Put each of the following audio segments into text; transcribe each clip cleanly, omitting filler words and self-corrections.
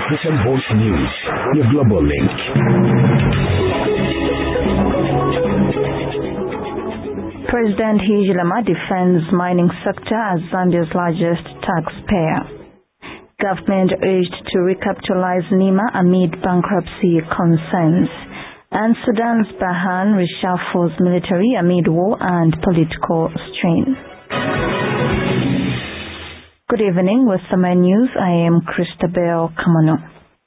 Christian Voice News, your global link. President Hichilema defends mining sector as Zambia's largest taxpayer. Government urged to recapitalize NEMA amid bankruptcy concerns. And Sudan's Barhan reshuffles military amid war and political strain. Good evening. With the main news, I am Christabel Kamano.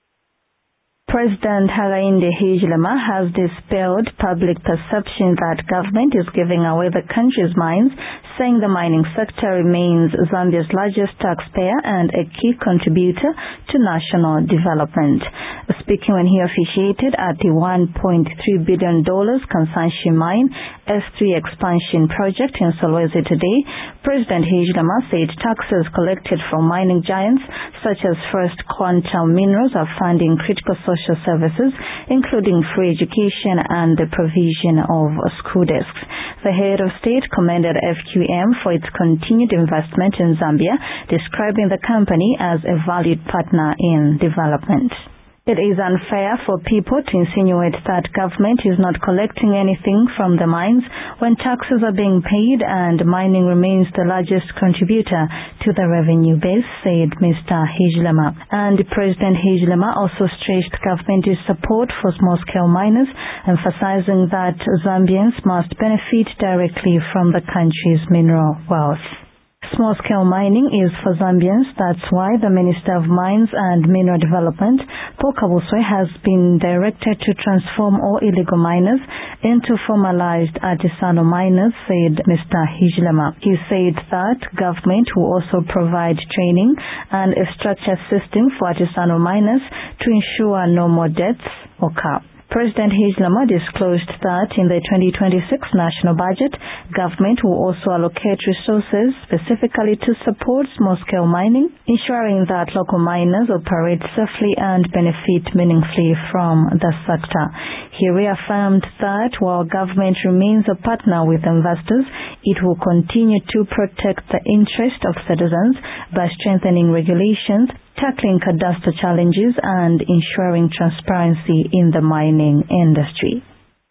President Hakainde Hichilema has dispelled public perception that government is giving away the country's mines, saying the mining sector remains Zambia's largest taxpayer and a key contributor to national development. Speaking when he officiated at the $1.3 billion Kansanshi Mine S3 expansion project in Solwezi today, President Hichilema said taxes collected from mining giants such as First Quantum Minerals are funding critical social services, including free education and the provision of school desks. The head of state commended FQM for its continued investment in Zambia, describing the company as a valued partner in development. It is unfair for people to insinuate that government is not collecting anything from the mines when taxes are being paid and mining remains the largest contributor to the revenue base, said Mr. Hichilema. And President Hichilema also stressed government's support for small-scale miners, emphasizing that Zambians must benefit directly from the country's mineral wealth. Small-scale mining is for Zambians. That's why the Minister of Mines and Mineral Development, Paul Kabuswe, has been directed to transform all illegal miners into formalized artisanal miners, said Mr. Hichilema. He said that government will also provide training and a structured system for artisanal miners to ensure no more deaths occur. President Hichilema disclosed that in the 2026 national budget, government will also allocate resources specifically to support small-scale mining, ensuring that local miners operate safely and benefit meaningfully from the sector. He reaffirmed that while government remains a partner with investors, it will continue to protect the interest of citizens by strengthening regulations, tackling cadastral challenges, and ensuring transparency in the mining industry.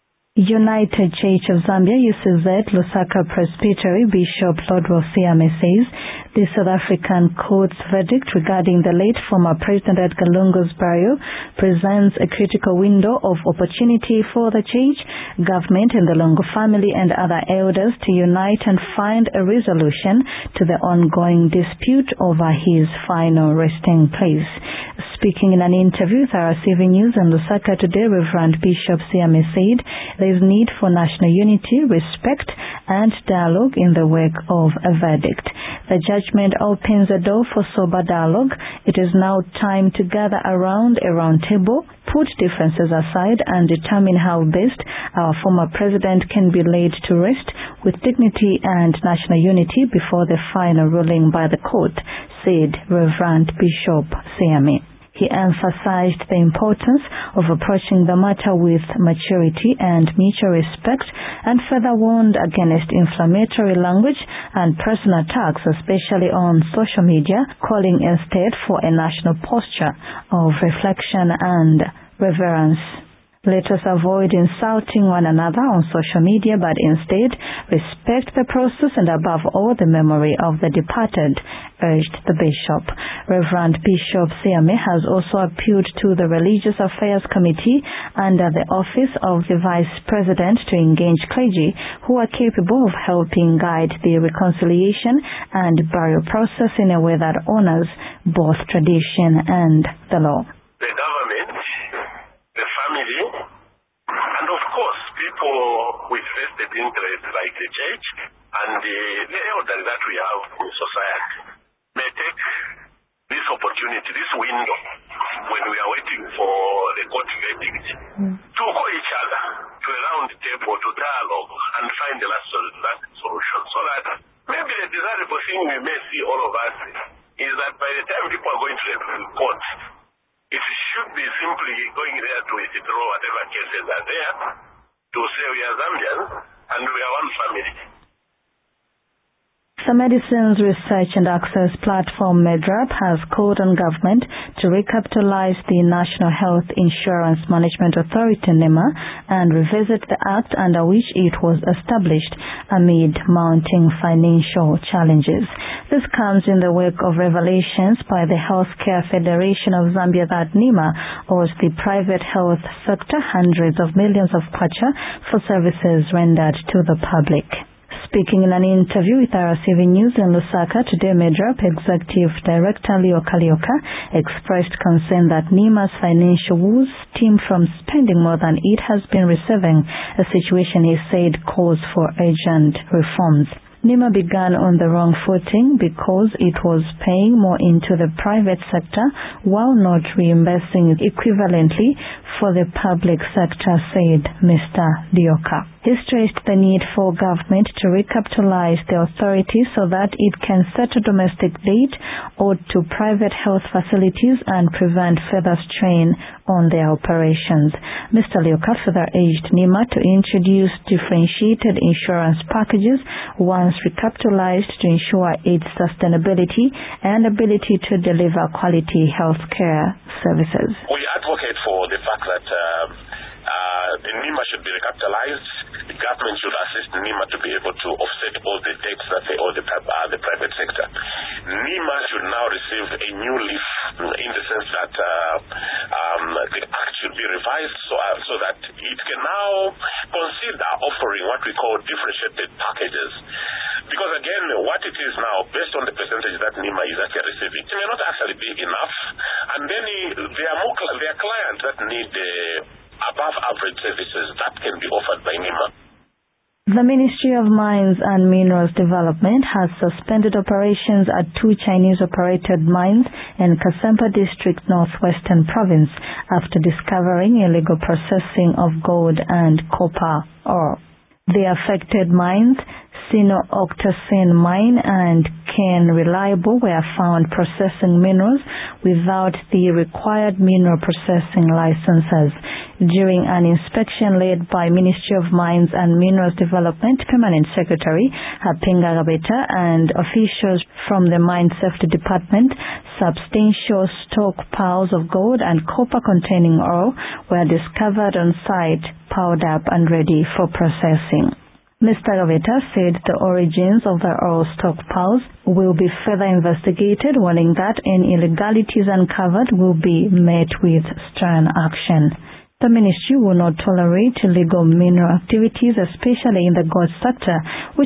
United Church of Zambia UCZ Lusaka Presbytery Bishop Lodwell Siame says the South African court's verdict regarding the late former President Edgar Lungu's burial presents a critical window of opportunity for the church, government and the Lungu family and other elders to unite and find a resolution to the ongoing dispute over his final resting place. Speaking in an interview with RCV News and Lusaka today, Reverend Bishop Siame said there is need for national unity, respect, and dialogue in the wake of a verdict. The judgment opens a door for sober dialogue. It is now time to gather around a round table, put differences aside, and determine how best our former president can be laid to rest with dignity and national unity before the final ruling by the court, said Reverend Bishop Siame. He emphasized the importance of approaching the matter with maturity and mutual respect, and further warned against inflammatory language and personal attacks, especially on social media, calling instead for a national posture of reflection and reverence. Let us avoid insulting one another on social media, but instead respect the process and above all the memory of the departed, urged the bishop. Reverend Bishop Siame has also appealed to the Religious Affairs Committee under the office of the Vice President to engage clergy who are capable of helping guide the reconciliation and burial process in a way that honors both tradition and the law. The government, the family, and of course people with vested interests like the church and the elders that we have in society may take this opportunity, this window, when we are waiting for the court verdict, to call each other to a round table, to dialogue, and find the last solution. So that maybe the desirable thing we may see all of us is that by the time people are going to the court, it should be simply going there to withdraw whatever cases are there, to say we are Zambians and we are one family. The Medicines Research and Access Platform MEDRAP has called on government to recapitalize the National Health Insurance Management Authority NHIMA and revisit the act under which it was established amid mounting financial challenges. This comes in the wake of revelations by the Healthcare Federation of Zambia that NHIMA owes the private health sector hundreds of millions of kwacha for services rendered to the public. Speaking in an interview with RCV News in Lusaka today, MEDRAP Executive Director Lyoka expressed concern that NHIMA's financial woes stem from spending more than it has been receiving, a situation he said calls for urgent reforms. NHIMA began on the wrong footing because it was paying more into the private sector while not reimbursing equivalently for the public sector, said Mr. Lyoka. He stressed the need for government to recapitalize the authority so that it can settle domestic debt owed to private health facilities and prevent further strain on their operations. Mr. Lyoka further urged NHIMA to introduce differentiated insurance packages once recapitalized to ensure its sustainability and ability to deliver quality health care services. We advocate for the fact that NHIMA should be recapitalized. The government should assist NHIMA to be able to offset all the debts that they owe the private sector. NHIMA should now receive a new leaf in the sense that the act should be revised so that it can now consider offering what we call differentiated packages. Because again, what it is now, based on the percentage that NHIMA is actually receiving, it may not actually be enough. And then there are clients that need above average services that can be offered by NHIMA. The Ministry of Mines and Minerals Development has suspended operations at 2 Chinese-operated mines in Kasempa District, Northwestern Province, after discovering illegal processing of gold and copper ore. The affected mines, Sino Octasen Mine and Ken Reliable, were found processing minerals without the required mineral processing licenses. During an inspection led by Ministry of Mines and Minerals Development Permanent Secretary Hapinga Gabeta and officials from the Mine Safety Department, substantial stockpiles of gold and copper containing ore were discovered on site, powered up and ready for processing. Mr. Gaveta said the origins of the ore stockpiles will be further investigated, warning that any illegalities uncovered will be met with stern action. The ministry will not tolerate illegal mineral activities, especially in the gold sector, which